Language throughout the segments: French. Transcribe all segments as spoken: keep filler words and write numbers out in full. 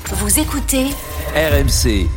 Vous écoutez R M C.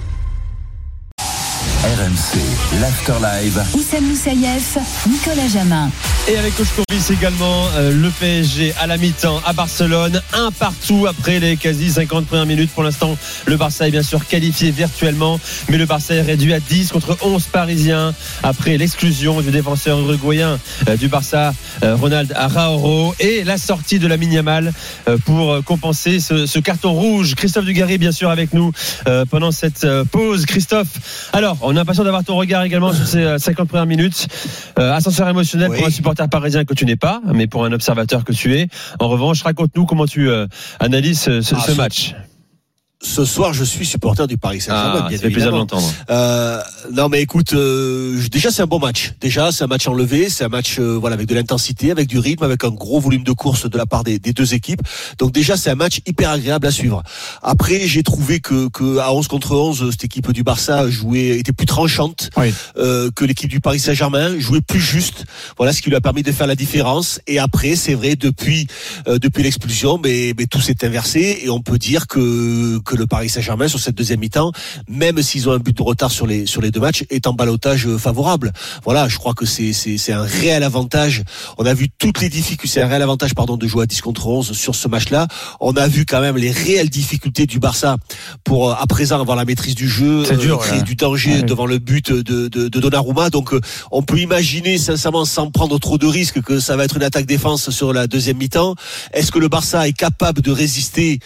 R M C, l'Afterlive. Oussem Moussaïef, Nicolas Jamin. Et avec Coach Courbis également, euh, le P S G à la mi-temps à Barcelone, un partout après les quasi cinquante premières minutes. Pour l'instant, le Barça est bien sûr qualifié virtuellement, mais le Barça est réduit à dix contre onze parisiens après l'exclusion du défenseur uruguayen euh, du Barça, euh, Ronald Araujo, et la sortie de Lamine Yamal euh, pour euh, compenser ce, ce carton rouge. Christophe Dugarry bien sûr avec nous euh, pendant cette euh, pause. Christophe, alors on a l'impression d'avoir ton regard également sur ces cinquante premières minutes. Euh, ascenseur émotionnel oui. Pour un supporter parisien que tu n'es pas, mais pour un observateur que tu es. En revanche, raconte-nous comment tu euh, analyses ce, ce, ah, ce match. Ce soir, je suis supporter du Paris Saint-Germain. Ah, bien ça fait plaisir de l'entendre. Euh, non, mais écoute, euh, déjà c'est un bon match. Déjà, c'est un match enlevé, c'est un match, euh, voilà, avec de l'intensité, avec du rythme, avec un gros volume de course de la part des, des deux équipes. Donc déjà, c'est un match hyper agréable à suivre. Après, j'ai trouvé que, que à onze contre onze, cette équipe du Barça jouait, était plus tranchante oui. euh, que l'équipe du Paris Saint-Germain, jouait plus juste. Voilà, ce qui lui a permis de faire la différence. Et après, c'est vrai, depuis euh, depuis l'expulsion, mais, mais tout s'est inversé et on peut dire que que le Paris Saint-Germain sur cette deuxième mi-temps, même s'ils ont un but de retard sur les sur les deux matchs, est en ballottage favorable. Voilà, je crois que c'est c'est c'est un réel avantage. On a vu toutes les difficultés, c'est un réel avantage pardon de jouer à dix contre onze sur ce match-là. On a vu quand même les réelles difficultés du Barça pour à présent avoir la maîtrise du jeu, c'est dur, euh, créer ouais. du danger ouais. devant le but de de, de Donnarumma. Donc euh, on peut imaginer sincèrement sans prendre trop de risques que ça va être une attaque défense sur la deuxième mi-temps. Est-ce que le Barça est capable de résister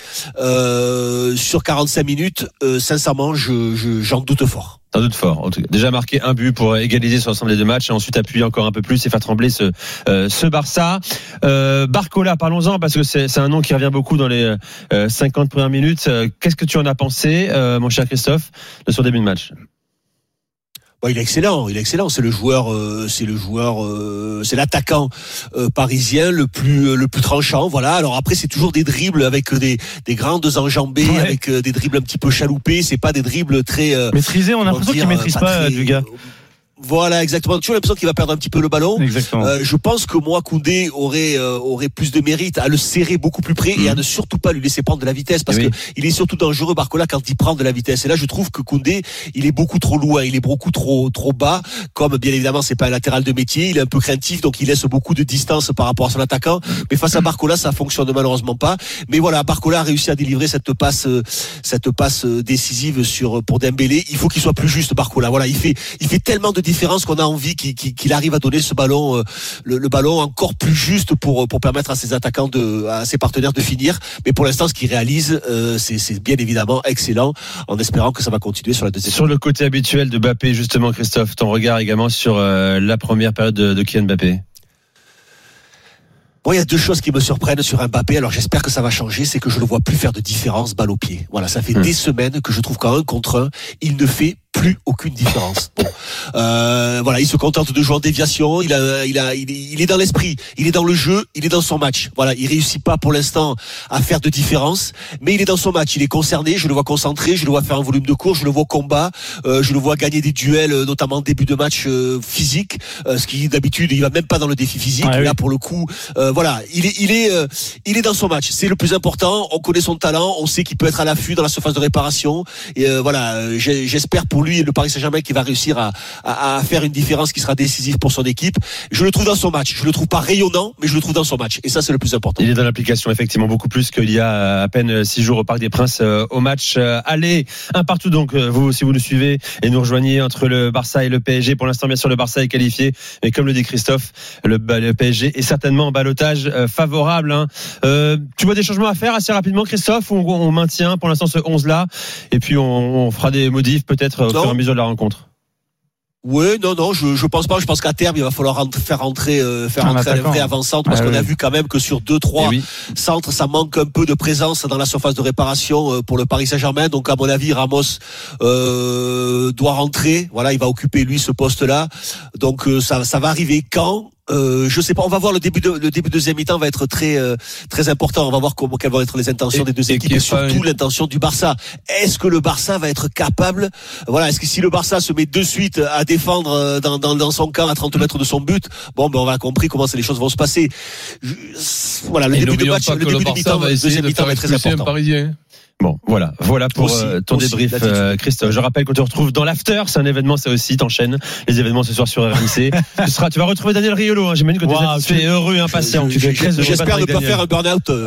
euh, sur quarante-cinq minutes, euh, sincèrement, je, je, j'en doute fort. J'en doute fort. En tout cas, déjà marqué un but pour égaliser sur l'ensemble des deux matchs et ensuite appuyer encore un peu plus et faire trembler ce, euh, ce Barça. Euh, Barcola, parlons-en parce que c'est, c'est un nom qui revient beaucoup dans les euh, cinquante premières minutes. Euh, qu'est-ce que tu en as pensé, euh, mon cher Christophe, de son début de match? Bon, il est excellent, il est excellent. C'est le joueur, euh, c'est le joueur, euh, c'est l'attaquant euh, parisien le plus, euh, le plus tranchant. Voilà. Alors après, c'est toujours des dribbles avec des, des grandes enjambées, ouais. avec euh, des dribbles un petit peu chaloupés. C'est pas des dribbles très euh, maîtrisés. On a l'impression qu'il maîtrise pas, pas très, du gars. Voilà, exactement. Tu as l'impression qu'il va perdre un petit peu le ballon. Exactement. Euh, je pense que moi, Koundé aurait euh, aurait plus de mérite à le serrer beaucoup plus près mmh. et à ne surtout pas lui laisser prendre de la vitesse parce oui. que il est surtout dangereux Barcola quand il prend de la vitesse. Et là, je trouve que Koundé, il est beaucoup trop loin, il est beaucoup trop trop bas. Comme bien évidemment, c'est pas un latéral de métier, il est un peu craintif, donc il laisse beaucoup de distance par rapport à son attaquant. Mais face à Barcola, ça fonctionne malheureusement pas. Mais voilà, Barcola a réussi à délivrer cette passe cette passe décisive sur pour Dembélé. Il faut qu'il soit plus juste, Barcola. Voilà, il fait il fait tellement de différence qu'on a envie Qu'il, qu'il arrive à donner ce ballon, euh, le, le ballon encore plus juste pour pour permettre à ses attaquants de, à ses partenaires de finir. Mais pour l'instant, ce qu'il réalise, euh, c'est, c'est bien évidemment excellent. En espérant que ça va continuer sur la deuxième. Sur le côté habituel de Mbappé, justement, Christophe, ton regard également sur euh, la première période de, de Kylian Mbappé. Bon, il y a deux choses qui me surprennent sur Mbappé. Alors, j'espère que ça va changer. C'est que je le vois plus faire de différence balle au pied. Voilà, ça fait mmh. des semaines que je trouve qu'en un contre un, il ne fait plus aucune différence. Bon. Euh, voilà, il se contente de jouer en déviation. Il a, il a, il est, il est dans l'esprit. Il est dans le jeu. Il est dans son match. Voilà, il réussit pas pour l'instant à faire de différence, mais il est dans son match. Il est concerné. Je le vois concentré. Je le vois faire un volume de course. Je le vois au combat. Euh, je le vois gagner des duels, notamment en début de match euh, physique. Euh, ce qui d'habitude, il va même pas dans le défi physique. Ah, là, oui. pour le coup, euh, voilà, il est, il est, euh, il est dans son match. C'est le plus important. On connaît son talent. On sait qu'il peut être à l'affût dans la surface de réparation. Et euh, voilà, j'espère pour lui le Paris Saint-Germain qui va réussir à, à, à faire une différence qui sera décisive pour son équipe. Je le trouve dans son match. Je le trouve pas rayonnant, mais je le trouve dans son match. Et ça, c'est le plus important. Il est dans l'application, effectivement, beaucoup plus qu'il y a à peine six jours au Parc des Princes euh, au match euh, aller. Un partout donc, euh, vous, si vous nous suivez et nous rejoignez entre le Barça et le P S G. Pour l'instant, bien sûr, le Barça est qualifié. Mais comme le dit Christophe, le, le P S G est certainement en ballottage euh, favorable. Hein. Euh, tu vois des changements à faire assez rapidement, Christophe, ou on, on maintient pour l'instant ce onze-là et puis on, on fera des modifs peut-être au fur et à mesure de la rencontre. Oui, non, non, je, je pense pas. Je pense qu'à terme, il va falloir rentrer, faire rentrer, euh, faire rentrer un vrai avant-centre parce ah, qu'on oui. a vu quand même que sur deux, trois oui. centres, ça manque un peu de présence dans la surface de réparation euh, pour le Paris Saint-Germain. Donc, à mon avis, Ramos euh, doit rentrer. Voilà, il va occuper lui ce poste-là. Donc, euh, ça, ça va arriver quand? Euh, je sais pas, on va voir le début de le début de deuxième mi-temps va être très euh, très important. On va voir comment quelles vont être les intentions et, des deux équipes et, et surtout une... l'intention du Barça. Est-ce que le Barça va être capable, voilà, est-ce que si le Barça se met de suite à défendre dans dans, dans son camp à trente mètres de son but, bon ben on va compris comment les choses vont se passer. Je, voilà, le et début de match, le début le de mi-temps, va essayer deuxième de mi-temps va être très important. Parisien. Bon, voilà, voilà pour aussi, euh, ton aussi, débrief, euh, Christophe. Je rappelle qu'on te retrouve dans l'after, c'est un événement, ça aussi, t'enchaînes les événements ce soir sur R M C. tu, seras, tu vas retrouver Daniel Riolo, hein. J'imagine que wow, tu es satisfait, heureux, impatient. Je, je, je, je, j'espère ne pas faire un burn-out. Euh,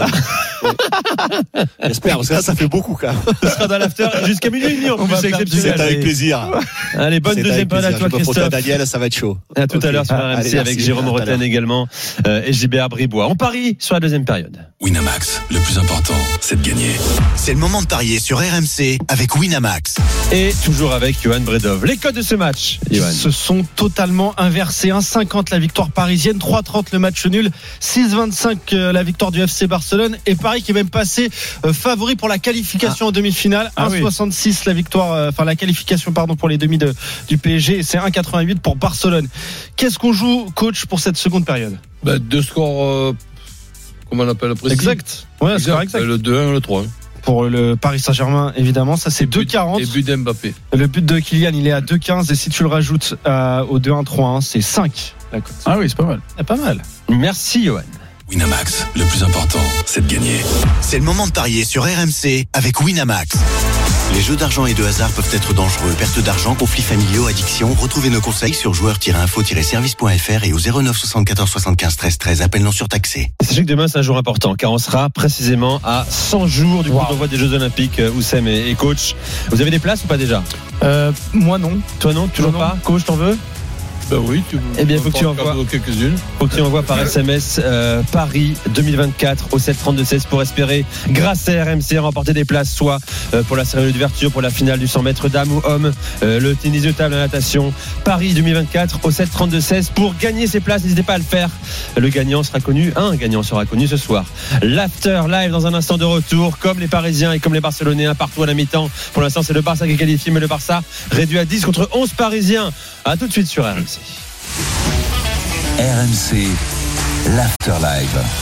ouais. J'espère, parce que là, ça fait beaucoup quand même. Tu seras dans l'after jusqu'à minuit et demi, en plus, c'est exceptionnel. C'est avec plaisir. Allez, bonne c'est deuxième période à toi, Christophe. Daniel, ça va être chaud. À tout okay. à l'heure sur R M C avec Jérôme Rotten également euh, et J B R Bribois. On parie sur la deuxième période. Winamax, le plus important, c'est de gagner. C'est le moment de parier sur R M C avec Winamax. Et toujours avec Johan Bredov. Les codes de ce match, Johan. Se sont totalement inversés. un cinquante la victoire parisienne, trois trente le match nul, six vingt-cinq la victoire du F C Barcelone et Paris qui est même passé euh, favori pour la qualification ah. en demi-finale. Ah un soixante-six oui. la victoire, enfin euh, la qualification pardon pour les demi de, du P S G et c'est un quatre-vingt-huit pour Barcelone. Qu'est-ce qu'on joue, coach, pour cette seconde période? Bah, deux scores, euh, comment on appelle précis. Exact. Ouais, exact. Score exact. Le deux un et le trois un. Pour le Paris Saint-Germain, évidemment, ça c'est deux quarante. Et but d'Mbappé. Le but de Kylian, il est à deux quinze et si tu le rajoutes euh, au deux un trois un, c'est cinq. Ah oui, c'est pas mal. C'est pas mal. Merci, Johan. Winamax, le plus important, c'est de gagner. C'est le moment de parier sur R M C avec Winamax. Les jeux d'argent et de hasard peuvent être dangereux. Perte d'argent, conflits familiaux, addiction. Retrouvez nos conseils sur joueurs tiret info tiret service point f r et au zéro neuf soixante-quatorze soixante-quinze treize treize. Appel non surtaxé. Sachez que demain, c'est un jour important, car on sera précisément à cent jours du coup wow. d'envoi des Jeux Olympiques. Oussem et, et coach. Vous avez des places ou pas déjà? euh, Moi non. Toi non? Toujours non, pas non. Coach, t'en veux? Ben oui, tu eh bien, faut que tu envoies quelques-unes. Faut que tu envoies par S M S euh, Paris deux mille vingt-quatre au sept trente-deux seize pour espérer, grâce à R M C, remporter des places, soit euh, pour la cérémonie d'ouverture, pour la finale du cent mètres dames ou hommes, euh, le tennis de table, la natation. Paris deux mille vingt-quatre au sept trente-deux seize pour gagner ces places. N'hésitez pas à le faire. Le gagnant sera connu, un gagnant sera connu ce soir. L'after live dans un instant de retour, comme les Parisiens et comme les Barcelonais, partout à la mi-temps. Pour l'instant, c'est le Barça qui est qualifié, mais le Barça réduit à dix contre onze Parisiens. À tout de suite sur R M C. R M C, l'After Live.